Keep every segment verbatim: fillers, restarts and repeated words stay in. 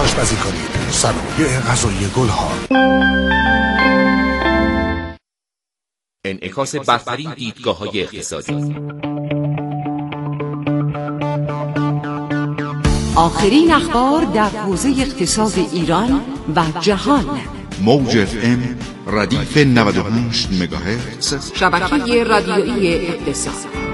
آشپزی کنید. صنایع غذایی گلها. انعکاس برترین دیدگاه‌های اقتصادی. آخرین اخبار در حوزه اقتصاد ایران و جهان. موج اف ام ردیف نود و هشت مگاهرتز، شبکه رادیویی اقتصاد.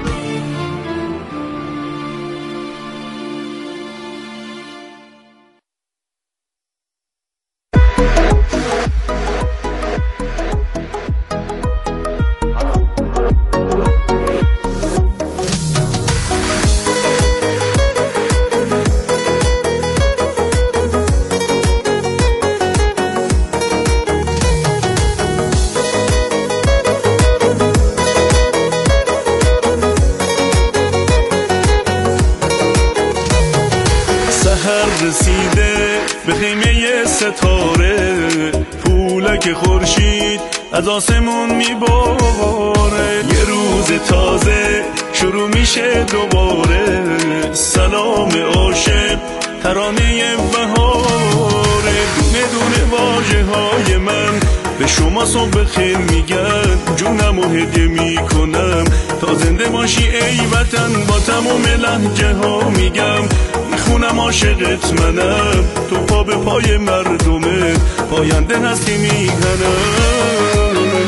رسیده به خیمه ستاره، پولک خورشید از آسمون میباره. یه روز تازه شروع میشه دوباره، سلام عاشق ترانه بهاره. دونه دونه واژه های من به شما صبح خیر میگن، جونمو هدیه میکنم تا زنده باشی ای وطن. با تمام لهجه ها میگم میخونم عاشقت منم، تو پا به پای مردمه پاینده هستی میهنم.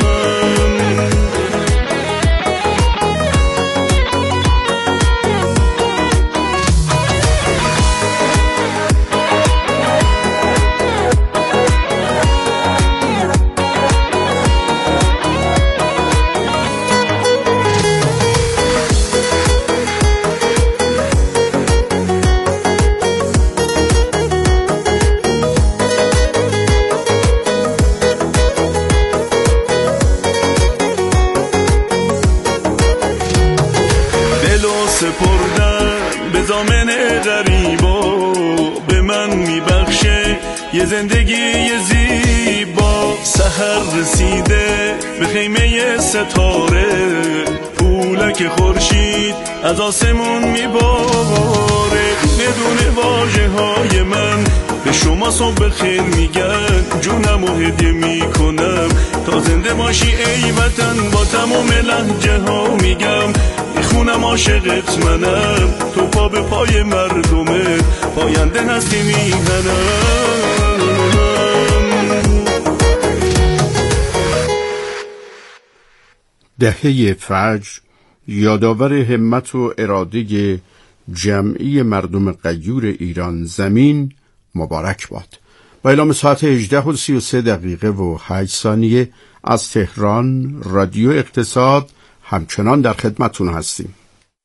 سپردن به ضامن غریبا، به من میبخشه یه زندگی زیبا. سحر رسیده به خیمه ستاره، پولک خورشید از آسمون میباره. دونه دونه واژه های من به شما صبح خیر میگن، جونمو هدیه میکنم تا زنده باشی ای وطن. با تمام لهجه ها میگم میخونم عاشقت منم، تو پا به پای مردمه پاینده هستی میهنم. دهه فجر یادآور همت و اراده جمعی مردم غیور ایران زمین مبارک باد. با اعلام ساعت هجده و سی و سه دقیقه و هشت ثانیه از تهران، رادیو اقتصاد همچنان در خدمتون هستیم.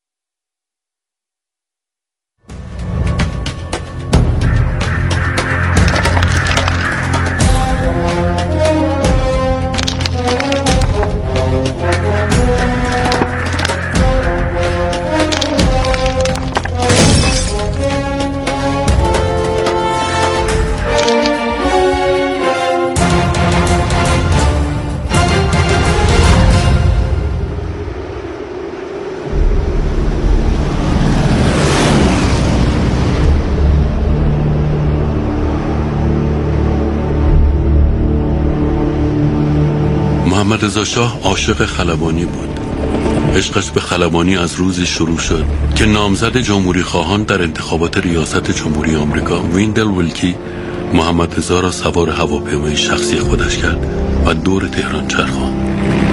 محمد رضا شاه عاشق خلبانی بود. عشقش به خلبانی از روزی شروع شد که نامزد جمهوری خواهان در انتخابات ریاست جمهوری آمریکا ویندل ویلکی محمد رضا را سوار هواپیمای شخصی خودش کرد و دور تهران چرخاند.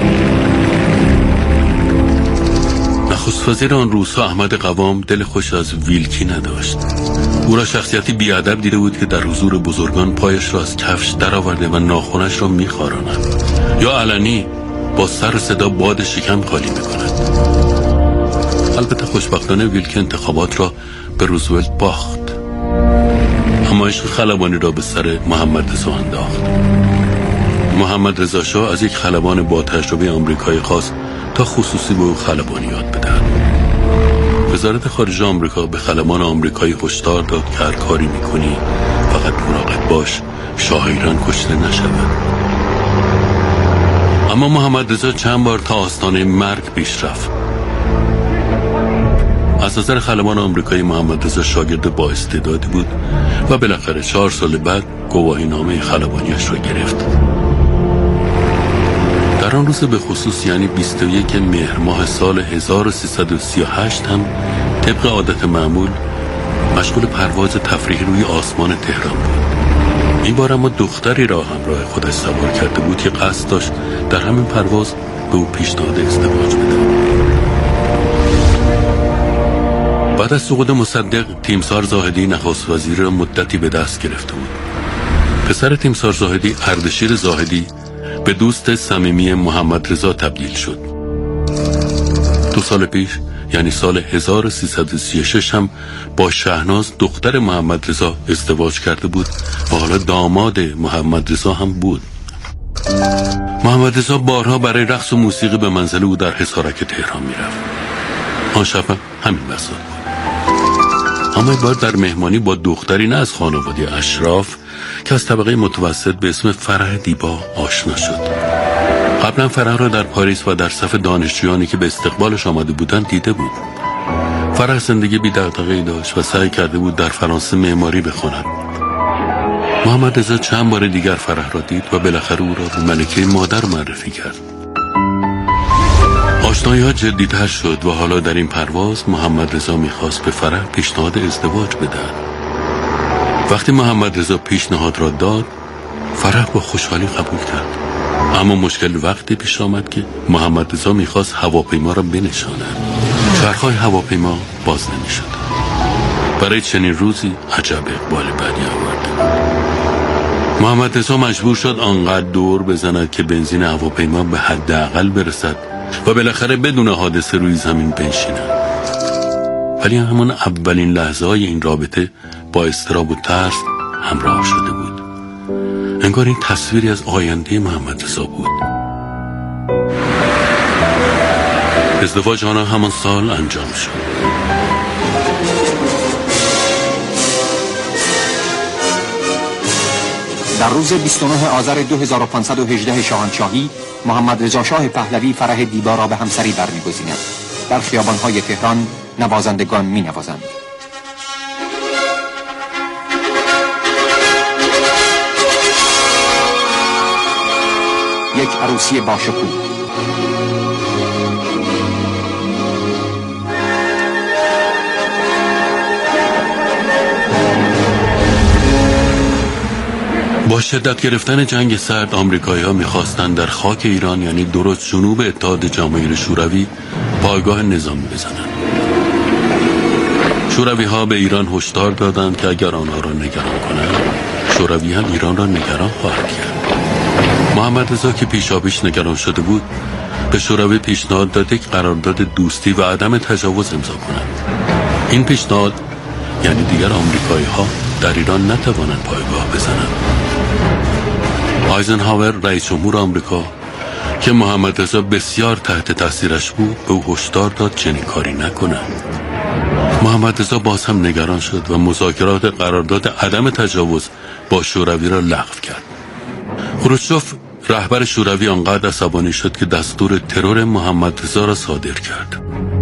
نخست وزیر آن روزها احمد قوام دل خوش از ویلکی نداشت. او را شخصیتی بیادب دیده بود که در حضور بزرگان پایش را از کفش درآورده و ناخنش را می‌خاراند یا علنی با سر صدا باد شکم خالی می‌کند. البته خوشبختانه ویلکی انتخابات را به روزولت باخت، اما عشق خلبانی را به سر محمد رضا انداخت. محمد رضا شاه از یک خلبان با تجربه آمریکایی خواست تا خصوصی به او خلبانی یاد بدهد. وزارت خارجه آمریکا به خلبان آمریکایی هشدار داد که هر کاری میکنی فقط مراقب باش شاه ایران کشته نشود. اما محمد رضا چند بار تا آستانه مرگ پیش رفت. از نظر خلبان آمریکایی محمد رضا شاگرد با استعدادی بود و بالاخره چهار سال بعد گواهینامه خلبانیش را گرفت. در آن روز به خصوص یعنی بیست و یکم مهر ماه سال هزار و سیصد و سی و هشت هم طبق عادت معمول مشغول پرواز تفریحی روی آسمان تهران بود. این بار اما دختری را همراه خودش سوار کرده بود که قصد داشت در همین پرواز به او پیشنهاد ازدواج بده. بعد از سقوط مصدق، تیمسار زاهدی نخست وزیر را مدتی به دست گرفته بود. پسر تیمسار زاهدی، اردشیر زاهدی، به دوست صمیمی محمد رضا تبدیل شد. دو سال پیش یعنی سال هزار و سیصد و سی و شش هم با شهناز دختر محمد رضا ازدواج کرده بود و حالا داماد محمد رضا هم بود. محمد رضا بارها برای رقص و موسیقی به منزل او در حصارک تهران میرفت. آن شب همین بساط بود. اما این بار در مهمانی با دختری نه از خانواده اشراف که از طبقه متوسط به اسم فرح دیبا آشنا شد. قبلا فرح را در پاریس و در صف دانشجویانی که به استقبالش آمده بودند دیده بود. فرح زندگی بی دغدغه‌ای داشت و سعی کرده بود در فرانسه معماری بخواند. محمد رضا چند بار دیگر فرح را دید و بالاخره او را به ملکه مادر معرفی کرد. آشنایی ها جدی‌تر شد و حالا در این پرواز محمد رضا می‌خواست به فرح پیشنهاد ازدواج بدهد. وقتی محمد رضا پیشنهاد را داد، فرح با خوشحالی قبول کرد. اما مشکل وقتی پیش آمد که محمد رضا می‌خواست هواپیما را بنشاند. چرخ‌های هواپیما باز نمی‌شد. برای چنین روزی عجب اقبال بدی آورد. محمد رضا مجبور شد آنقدر دور بزند که بنزین هواپیما به حداقل برسد و بالاخره بدون حادثه روی زمین بنشیند. ولی همون اولین لحظه های این رابطه با اضطراب و ترس همراه شده بود. انگار این تصویری از آینده محمد رضا بود. ازدواج آنها همان سال انجام شد. در روز بیست و نه آذر دو هزار و پانصد و هجده شاهنشاهی، محمد رضا شاه پهلوی فرح دیبا را به همسری برمی‌گزیند. در خیابان‌های تهران نوازندگان می‌نوازند. یک عروسی باشکوه. با شدت گرفتن جنگ سرد، آمریکایی‌ها می‌خواستند در خاک ایران یعنی درست جنوب اتحاد جماهیر شوروی پایگاه نظامی بزنند. شوروی‌ها به ایران هشدار دادند که اگر آنها را نگران کنند، شوروی هم ایران را نگران خواهد کرد. محمد رضا که پیشاپیش نگران شده بود، به شوروی پیشنهاد داد یک قرارداد دوستی و عدم تجاوز امضا کنند. این پیشنهاد یعنی دیگر آمریکایی‌ها در ایران نتوانند پایگاه بزنند. آیزنهاور رئیس جمهور آمریکا که محمد رضا بسیار تحت تاثیرش بود به او هشدار داد چنین کاری نکند. محمد رضا باز هم نگران شد و مذاکرات قرارداد عدم تجاوز با شوروی را لغو کرد. خروشچف رهبر شوروی آنقدر عصبانی شد که دستور ترور محمد رضا را صادر کرد.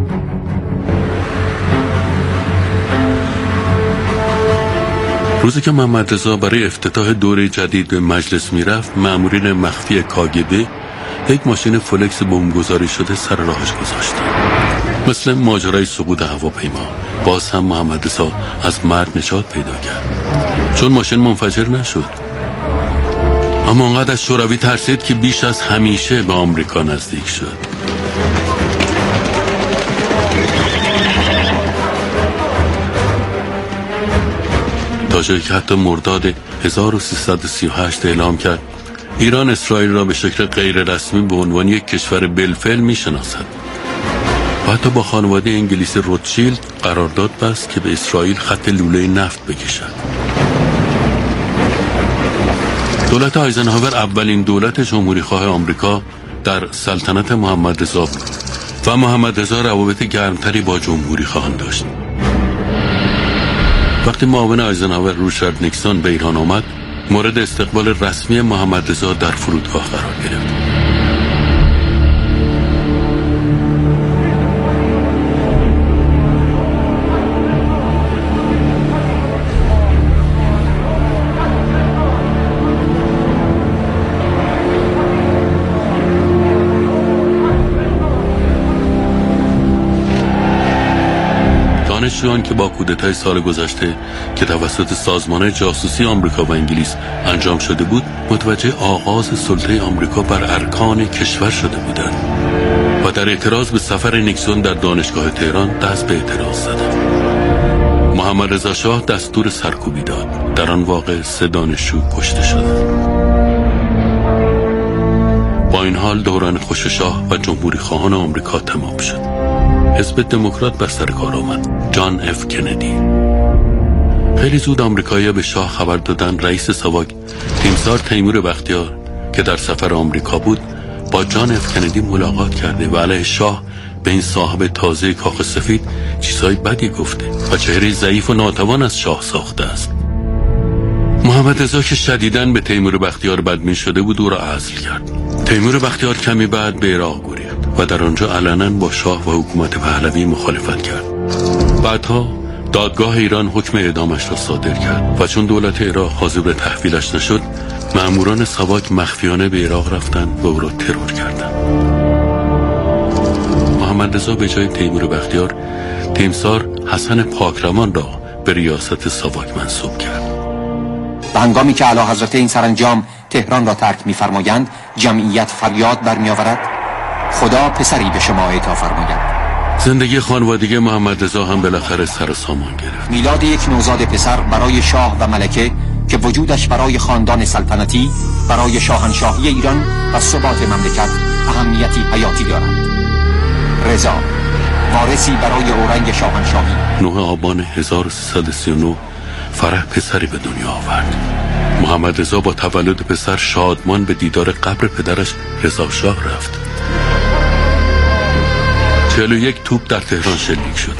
روزی که محمد رضا برای افتتاح دوره جدید به مجلس میرفت، مأمورین مخفی کاگبه یک ماشین فولکس بمبگذاری شده سر راهش گذاشتند. مثل ماجرای سقوط هواپیما، باز هم محمد رضا از مرگ نجات پیدا کرد چون ماشین منفجر نشد. اما انقدر از شوروی ترسید که بیش از همیشه به آمریکا نزدیک شد. تا جایی که حتی مرداد هزار و سیصد و سی و هشت اعلام کرد ایران اسرائیل را به شکل غیر رسمی به عنوان یک کشور بالفعل میشناسد و حتی با خانواده انگلیسی روتشیلد قرارداد بست که به اسرائیل خط لوله نفت بکشد. دولت آیزنهاور اولین دولت جمهوری خواه آمریکا در سلطنت محمد رضا بود و محمد رضا روابط گرمتری با جمهوری خواهان داشت. وقتی معاون آیزنهاور رویچارد نیکسون به ایران آمد، مورد استقبال رسمی محمد رضا در فرودگاه قرار گرفت. دانشجویان که با کودتای سال گذشته که توسط سازمان جاسوسی آمریکا و انگلیس انجام شده بود متوجه آغاز سلطه آمریکا بر ارکان کشور شده بودند و در اعتراض به سفر نیکسون در دانشگاه تهران دست به اعتراض زدند. محمد رضا شاه دستور سرکوبی داد. در آن واقع سه دانشجو کشته شدند. با این حال دوران خوش شاه و جمهوری خواهان آمریکا تمام شد. حزب دموکرات بر سر کار آمد. جان اف کندی. خیلی زود آمریکایی‌ها به شاه خبر دادن رئیس ساواک تیمسار تیمور بختیار که در سفر آمریکا بود با جان اف کندی ملاقات کرده و علیه شاه به این صاحب تازه کاخ سفید چیزهای بدی گفته و چهره ضعیف و ناتوان از شاه ساخته است. محمد رضا که شدیداً به تیمور بختیار بدبین شده بود او را عزل کرد. تیمور بختیار کمی بعد به عراق گریخت و در آنجا علنا با شاه و حکومت پهلوی مخالفت کرد. بعدها دادگاه ایران حکم اعدامش را صادر کرد و چون دولت عراق حاضر به تحویلش نشد مأموران ساواک مخفیانه به عراق رفتند و او را ترور کردند. محمد رضا به جای تیمور بختیار تیمسار حسن پاکرمان را به ریاست ساواک منصوب کرد. و هنگامی که اعلیحضرت این سرانجام تهران را ترک می‌فرمایند جمعیت فریاد برمی‌آورد خدا پسری به شما عطا فرماید. زندگی خانوادگی محمد رضا هم بالاخره سر و سامان گرفت. میلاد یک نوزاد پسر برای شاه و ملکه که وجودش برای خاندان سلطنتی، برای شاهنشاهی ایران و ثبات مملکت اهمیتی حیاتی دارد. رضا وارثی برای اورنگ شاهنشاهی. نه آبان هزار و سیصد و سی و نه فرح پسری به دنیا آورد. محمد رضا با تولد پسر شادمان به دیدار قبر پدرش رضا شاه رفت. چهل و یک توپ در تهران شلیک شد.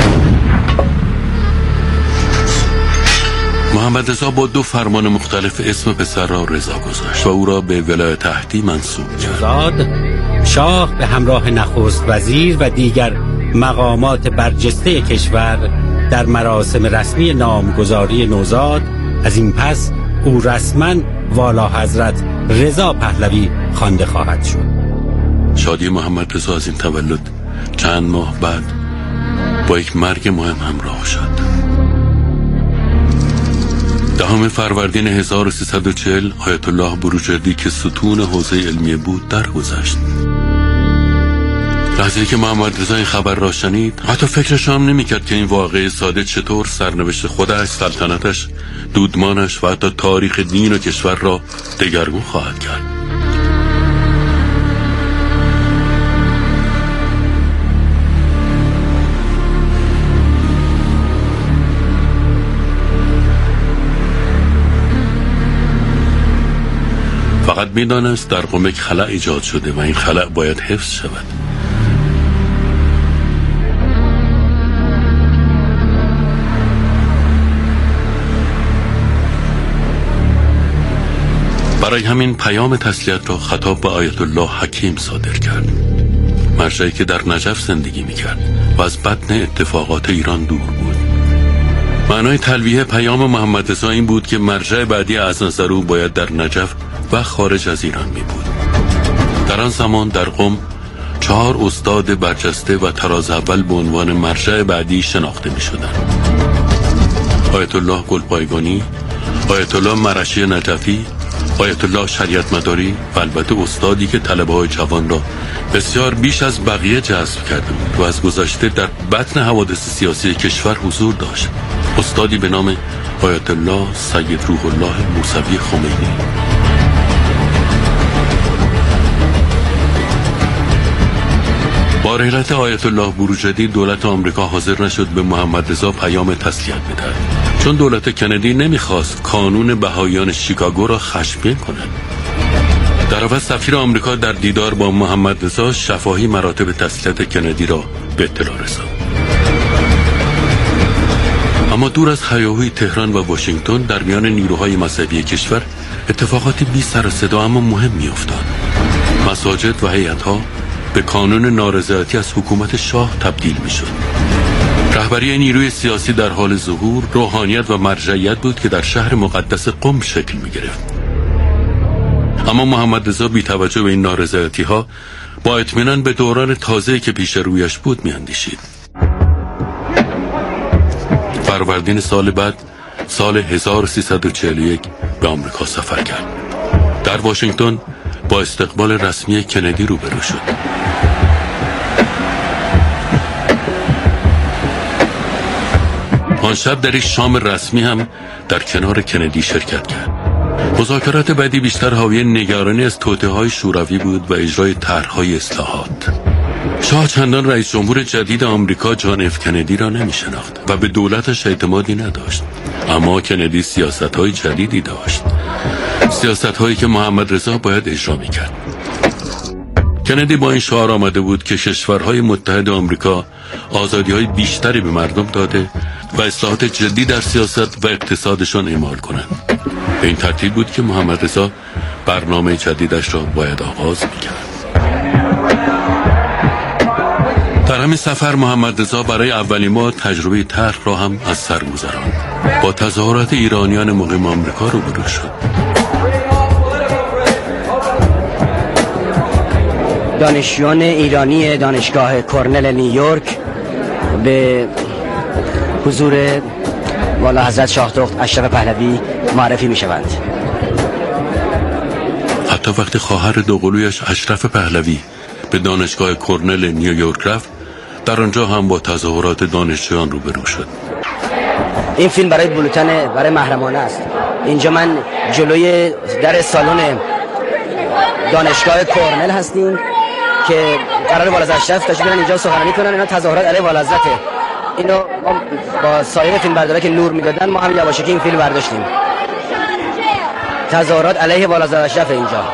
محمد رضا با دو فرمان مختلف اسم پسر را رضا گذاشت و او را به ولایت اهدی منصوب کرد. نوزاد شاه به همراه نخست وزیر و دیگر مقامات برجسته کشور در مراسم رسمی نامگذاری نوزاد از این پس او رسما والا حضرت رضا پهلوی خوانده خواهد شد. شادی محمد رضا از این تولد چند ماه بعد با یک مرگ مهم همراه شد. دهم فروردین هزار و سیصد و چهل آیت الله بروجردی که ستون حوزه علمیه بود درگذشت. لحظه‌ای که محمد رضا این خبر را شنید حتی فکرش هم نمی‌کرد که این واقعه ساده چطور سرنوشت خودش، سلطنتش، دودمانش و حتی تاریخ دین و کشور را دگرگون خواهد کرد. فقط می‌دانست در قم یک خلأ ایجاد شده و این خلأ باید حفظ شود. برای همین پیام تسلیت را خطاب به آیت الله حکیم صادر کرد، مرجعی که در نجف زندگی می‌کرد و از بطن اتفاقات ایران دور بود. معنای تلویح پیام محمد رضا این بود که مرجع بعدی از نظر او باید در نجف و خارج از ایران می بود. در آن زمان در قم چهار استاد برجسته و تراز اول به عنوان مرجع بعدی شناخته می شدند: آیت الله گلپایگانی، آیت الله مرشی نجفی، آیت الله شریعت مداری و البته استادی که طلبه های جوان را بسیار بیش از بقیه جذب کرده بود و از گذشته در بطن حوادث سیاسی کشور حضور داشت، استادی به نام آیت الله سید روح الله موسوی خمینی. با رحلت آیت الله بروجردی دولت آمریکا حاضر نشد به محمد رضا پیام تسلیت بدهد، چون دولت کندی نمیخواست کانون بهاییان شیکاگو را خشمگین کند. در عوض سفیر آمریکا در دیدار با محمد رضا شفاهی مراتب تسلیت کندی را به اطلاع رساند. اما دور از هیاهوی تهران و واشنگتن در میان نیروهای مذهبی کشور اتفاقاتی بی سر و صدا اما مهم میافتاد. مساجد و هیئت‌ها به کانون نارضایتی از حکومت شاه تبدیل میشد. رهبری نیروی سیاسی در حال ظهور، روحانیت و مرجعیت بود که در شهر مقدس قم شکل می گرفت. اما محمد رضا بی توجه به این نارضایتی ها با اطمینان به دوران تازه‌ای که پیش رویش بود می اندیشید. فروردین سال بعد سال هزار و سیصد و چهل و یک به آمریکا سفر کرد. در واشنگتن با استقبال رسمی کندی روبرو شد. آن شب در یک شام رسمی هم در کنار کندی شرکت کرد. مذاکرات بعدی بیشتر حاوی نگرانی از توطئه‌های شوروی بود و اجرای طرح‌های اصلاحات. شاه چندان رئیس جمهور جدید آمریکا جان اف کندی را نمی شناخت و به دولتش اعتمادی نداشت. اما کندی سیاست‌های جدیدی داشت، سیاست‌هایی که محمد رضا باید اجرا می‌کرد. کندی با این شعار آمده بود که کشورهای متحد آمریکا آزادی‌های بیشتری به مردم داده و اصلاحات جدی در سیاست و اقتصادشان اعمال کنند. به این ترتیب بود که محمد رضا برنامه جدیدش را باید آغاز می‌کرد. در همین سفر محمد رضا برای اولین بار تجربه طرح را هم از سر گذراند. با تظاهرات ایرانیان مقیم آمریکا روبرو شد. دانشجویان ایرانی دانشگاه کرنل نیویورک به حضور والا حضرت شاه دخت اشرف پهلوی معرفی می شوند. حتی وقتی خواهر دوقلویش اشرف پهلوی به دانشگاه کرنل نیویورک رفت، در آنجا هم با تظاهرات دانشجویان روبرو شد. این فیلم برای بولتن برای محرمانه است. اینجا من جلوی در سالن دانشگاه کرنل هستیم که قرار والا اشرف تشریف بیارن اینجا سخنرانی کنن. اینا تظاهرات علیه والا حضرت. اینو ما با سایر فیلم بردارا که نور میدادن ما هم یواشکی این فیلم برداشتیم. تظاهرات علیه والا اشرف اینجا.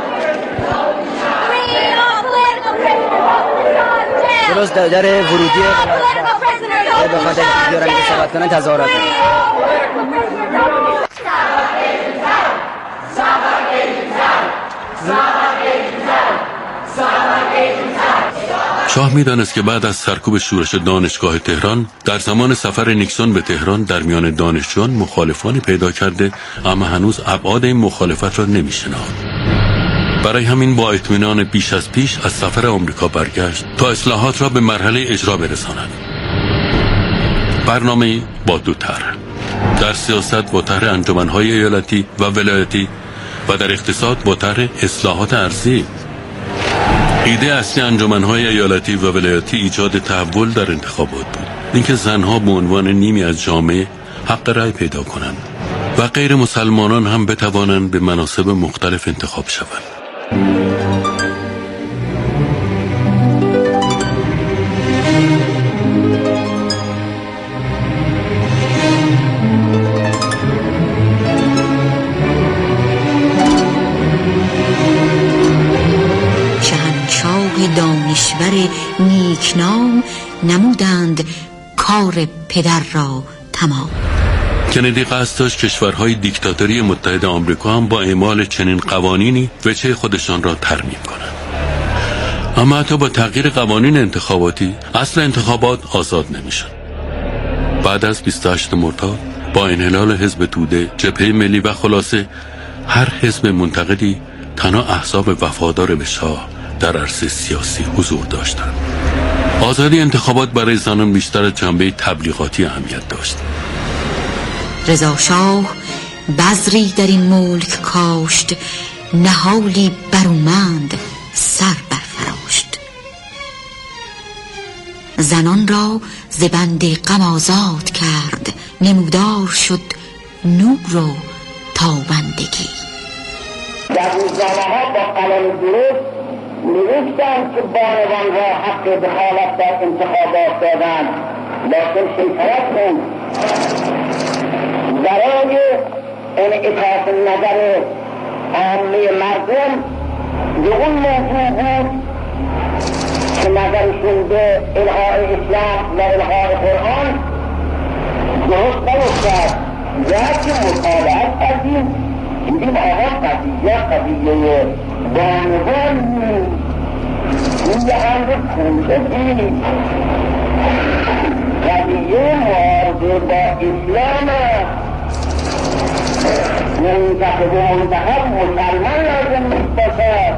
درست در ورودی به خاطر بیارن که صحبت کنن تظاهرات. شاه می‌دانست که بعد از سرکوب شورش دانشگاه تهران در زمان سفر نیکسون به تهران در میان دانشجویان مخالفانی پیدا کرده، اما هنوز ابعاد این مخالفت را نمی‌شناخت. برای همین با اطمینان بیش از پیش از سفر آمریکا برگشت تا اصلاحات را به مرحله اجرا برساند. برنامه با دو طرح: در سیاست با طرح انجمن‌های ایالتی و ولایتی و در اقتصاد با طرح اصلاحات ارضی. ایده اصلی انجمن‌های ایالتی و ولایتی ایجاد تحول در انتخابات بود، اینکه زنها به عنوان نیمی از جامعه حق رأی پیدا کنند و غیر مسلمانان هم بتوانند به مناصب مختلف انتخاب شوند. دانشور نیکنام نمودند کار پدر را تمام. کندی قصد داشت کشورهای دیکتاتوری متحد آمریکا هم با اعمال چنین قوانینی وجه خودشان را ترمیم کنند. اما حتی با تغییر قوانین انتخاباتی اصل انتخابات آزاد نمیشد. بعد از بیست و هشتم مرداد با انحلال حزب توده، جبهه ملی و خلاصه هر حزب منتقدی تنها احزاب وفادار به شاه در عرصه سیاسی حضور داشتند. آزادی انتخابات برای زنان بیشتر از جنبه تبلیغاتی اهمیت داشت. رضا شاه بذری در این ملک کاشت، نهالی برومند سر برفراشت. زنان را ز بند غم آزاد کرد، نمودار شد نور و تابندگی. در روزنامه‌ها با قلم درست نوشتند که بانوان را حق دخالت در انتخابات دادند، لیکن شیطنت بود. برای انعکاس نظر عامه مردم به اون موضوع بود که نظرشون به الغای اسلام و الغای قرآن درست نباشد یا که مطالعت کردیم. دیدیم آقا قضیه قضیه بانوان نیست، این یه امر کندگی، قضیه معارضه با اسلام است. منتخب و منتخب مسلمان لازم نیست باشد،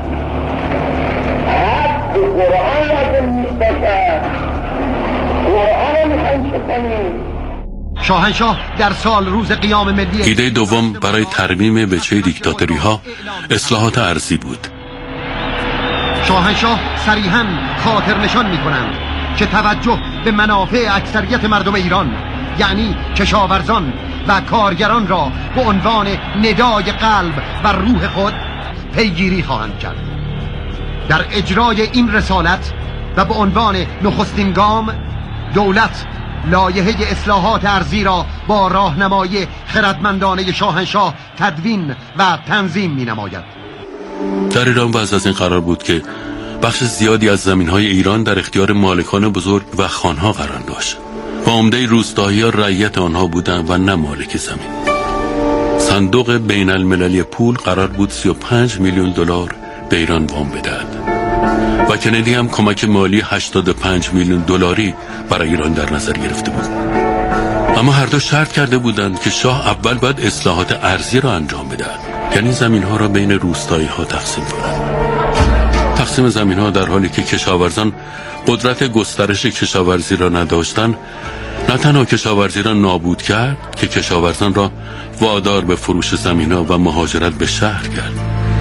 حق قرآن لازم نیست باشد. قرآن رو میخوایم چه کنیم؟ شاهنشاه در سال روز قیام ملی. ایده دوم برای ترمیم وجه دیکتاتوری ها اصلاحات ارضی بود. شاهنشاه صریحاً خاطر نشان می کنند که توجه به منافع اکثریت مردم ایران، یعنی کشاورزان و کارگران را به عنوان ندای قلب و روح خود پیگیری خواهند کرد. در اجرای این رسالت و به عنوان نخستین گام، دولت لایحه اصلاحات ارضی را با راهنمایی خردمندانه شاهنشاه تدوین و تنظیم می نماید. در ایران وضع از این قرار بود که بخش زیادی از زمین‌های ایران در اختیار مالکان بزرگ و خانها قرار داشت و عمده روستایی‌ها رعیت آنها بودند و نه مالک زمین. صندوق بین المللی پول قرار بود سی و پنج میلیون دلار به ایران وام بدهد و کندی هم کمک مالی هشتاد و پنج میلیون دلاری برای ایران در نظر گرفته بود. اما هر دو شرط کرده بودند که شاه اول باید اصلاحات ارضی را انجام بدهد، یعنی زمین‌ها را بین روستایی‌ها تقسیم کند. تقسیم زمین‌ها در حالی که کشاورزان قدرت گسترش کشاورزی را نداشتند، نه تنها کشاورزی را نابود کرد که کشاورزان را وادار به فروش زمین‌ها و مهاجرت به شهر کرد.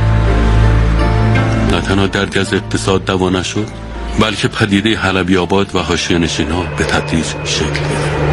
نه تنها درگه از اقتصاد دوا نشد، بلکه پدیده حلبی آباد و حاشیه‌نشین‌ها به تدریج شکل گرفت.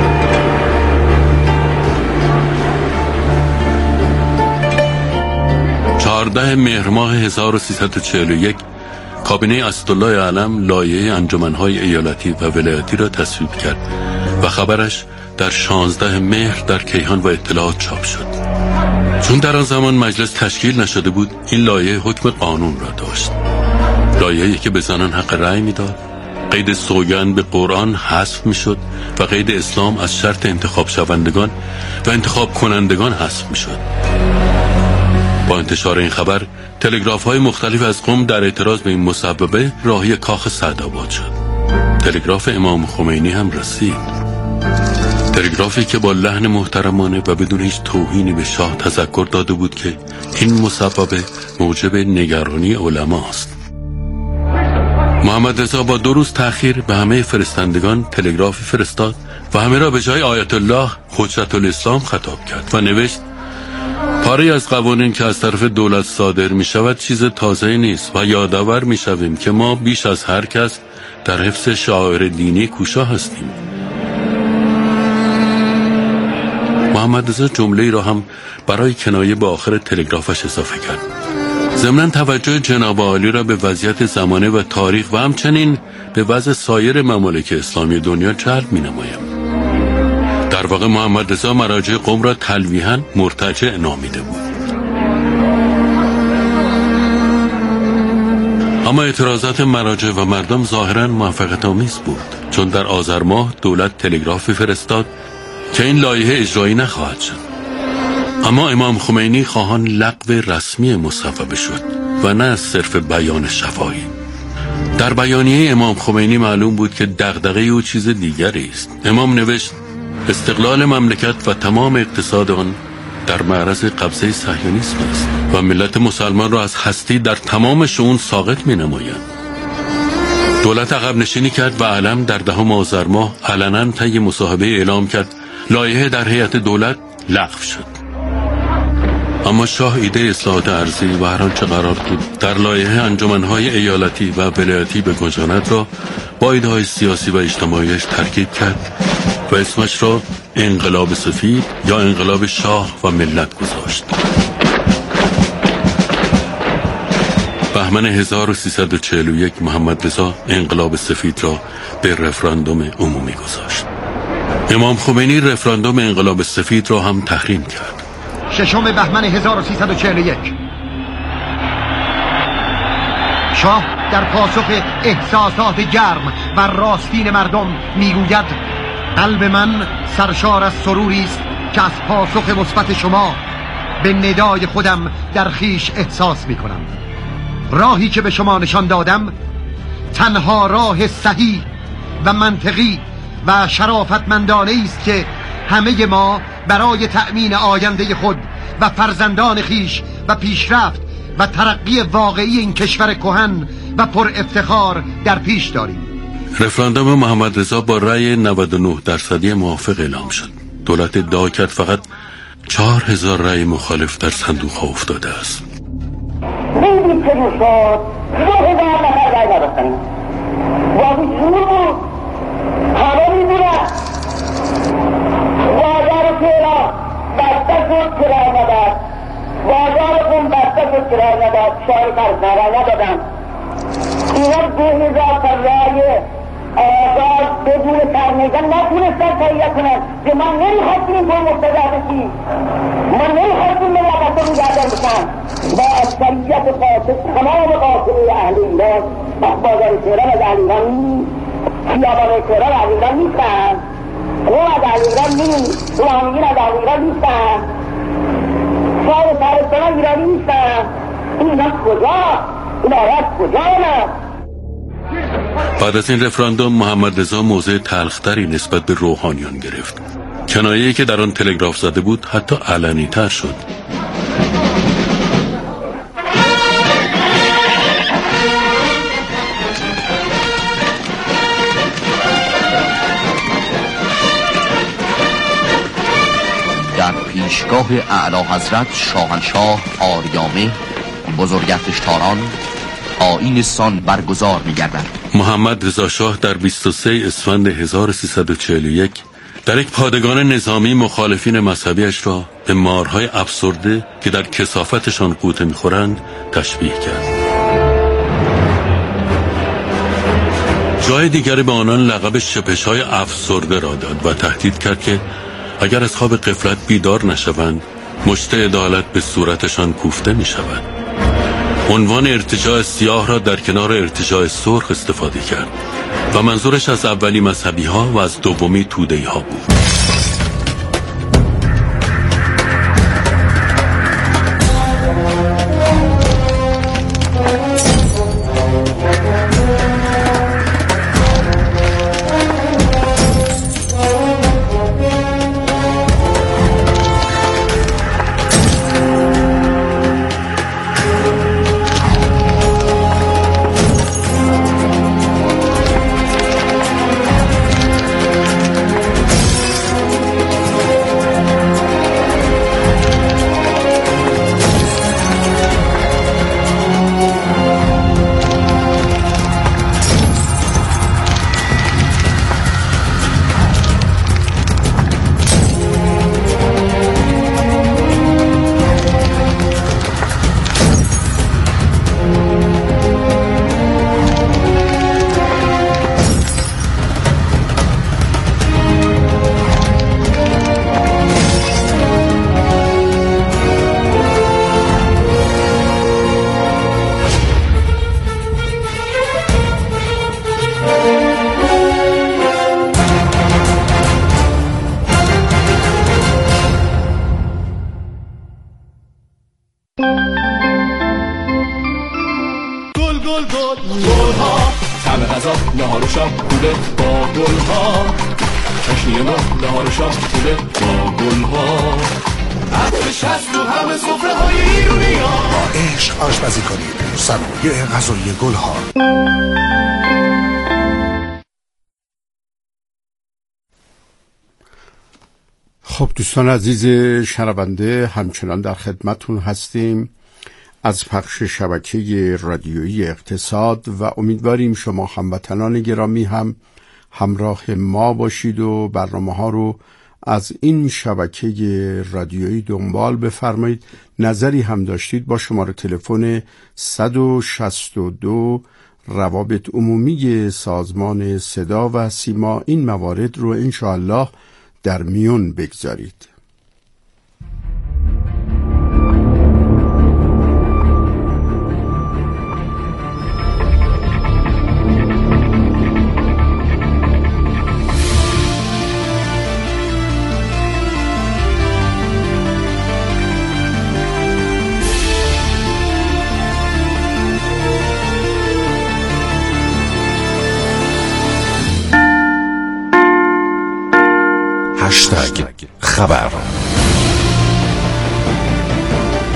چهاردهم مهر ماه هزار و سیصد و چهل و یک کابینه اسدالله علم لایحه انجمن‌های ایالتی و ولایتی را تصویب کرد و خبرش در شانزده مهر در کیهان و اطلاعات چاپ شد. چون در آن زمان مجلس تشکیل نشده بود، این لایحه حکم قانون را داشت. لایحه‌ای که به زنان حق رأی می‌داد، قید سوگند به قرآن حذف می‌شد و قید اسلام از شرط انتخاب شوندگان و انتخاب کنندگان حذف می‌شد. با انتشار این خبر، تلگراف‌های مختلف از قم در اعتراض به این مسببه راهی کاخ سعدآباد شد. تلگراف امام خمینی هم رسید. تلگرافی که با لحن محترمانه و بدون هیچ توهینی به شاه تذکر داده بود که این مسببه موجب نگرانی علماست. محمد رضا با دو روز تأخیر به همه فرستندگان تلگرافی فرستاد و همه را به جای آیت الله حجت الاسلام خطاب کرد و نوشت: پاره از قوانین که از طرف دولت صادر می شود چیز تازه نیست و یادآور می شویم که ما بیش از هر کس در حفظ شعائر دینی کوشا هستیم. محمد رضا جمله‌ای را هم برای کنایه به آخر تلگرافش اضافه کرد. ضمناً توجه جناب عالی را به وضعیت زمانه و تاریخ و همچنین به وضع سایر ممالک اسلامی دنیا جلب می نمایم. در واقع محمد رضا مراجع قم را تلویحاً مرتجع نامیده بود. اما اعتراضات مراجع و مردم ظاهراً موفقیت آمیز بود، چون در آذر ماه دولت تلگرافی فرستاد که این لایحه اجرایی نخواهد شد. اما امام خمینی خواهان لغو رسمی مصوبه شد و نه صرف بیان شفاهی. در بیانیه امام خمینی معلوم بود که دغدغه او چیز دیگری است. امام نوشت: استقلال مملکت و تمام اقتصاد آن در معرض قبضه صهیونیسم است و ملت مسلمان را از هستی در تمام شئون ساقط می نماید. دولت عقب نشینی کرد و علم در دهم آذر ماه علنا طی مصاحبه اعلام کرد لایحه در هیئت دولت لغو شد. اما شاه ایده اصلاحات ارضی و هر آنچه قرار بود در لایحه انجمن‌های ایالتی و ولایتی بگنجاند را با ایده‌های سیاسی و اجتماعیش ترکیب کرد و اسمش را انقلاب سفید یا انقلاب شاه و ملت گذاشت. بهمن هزار و سیصد و چهل و یک محمد رضا انقلاب سفید را به رفراندوم عمومی گذاشت. امام خمینی رفراندوم انقلاب سفید را هم تحریم کرد. ششم بهمن هزار و سیصد و چهل و یک شاه در پاسخ احساسات گرم و راستین مردم میگوید: قلب من سرشار از سروری است که از پاسخ مثبت شما به ندای خودم در خیش احساس میکنم. راهی که به شما نشان دادم تنها راه صحیح و منطقی و شرافتمندانه است که همه ما برای تأمین آینده خود و فرزندان خیش و پیشرفت و ترقی واقعی این کشور کهن و پر افتخار در پیش داریم. رفراندوم محمد رضا با رأی نود و نه درصدی موافق اعلام شد. دولت ادعا کرد فقط چهار هزار رأی مخالف در صندوق ها افتاده است. میدید که رو شد دو هزار نفر رای نداشتن. واقعی جور بود، همه میدونن بازار تهران بسته شد که رای نداد، بازار خون بسته شد که رای نداد، شهر فرزن رای ندادن. اینا دو هزار تا رای آزاد بدون سرمیزن نتونستن تهیه کنن که من نمیخواستیم با مقتدا بشیم، من نمیخواستیم به لبسه میگردن بشن با اکثریت قاطع تمام قاطعه اهل ایران. بازار تهران از اهل ایران نیست، خیابان تهران از ایران نیستن، اون از اهل ایران نیست، فلانیین از اهل ایران نیستن، شهر شهرستان ایرانی نیستن. اینا کجا؟ این آراد کجا نه؟ بعد از این رفراندوم محمد رضا موضع تلختری نسبت به روحانیان گرفت. کنایه‌ای که در آن تلگراف زده بود حتی علنی تر شد. در پیشگاه اعلی حضرت شاهنشاه آریامه بزرگردشتاران آیین سان برگزار می‌گردد. محمد رضا شاه در بیست و سوم اسفند هزار و سیصد و چهل و یک در یک پادگان نظامی مخالفین مذهبیش را به مارهای افسرده که در کثافتشان غوطه می‌خورند تشبیه کرد. جای دیگری به آنان لقب شپش‌های افسرده را داد و تهدید کرد که اگر از خواب غفلت بیدار نشوند مشت عدالت به صورتشان کوفته می‌شود. عنوان ارتجاع سیاه را در کنار ارتجاع سرخ استفاده کرد و منظورش از اولی مذهبی ها و از دومی توده‌ای ها بود. غذای گل ها. خب دوستان عزیز شنونده، همچنان در خدمتون هستیم از پخش شبکه رادیویی اقتصاد و امیدواریم شما هموطنان گرامی هم همراه ما باشید و برنامه ها رو از این شبکه رادیویی دنبال بفرمایید. نظری هم داشتید با شماره تلفن صد و شصت و دو روابط عمومی سازمان صدا و سیما این موارد رو انشاءالله در میون بگذارید. هشتگ خبر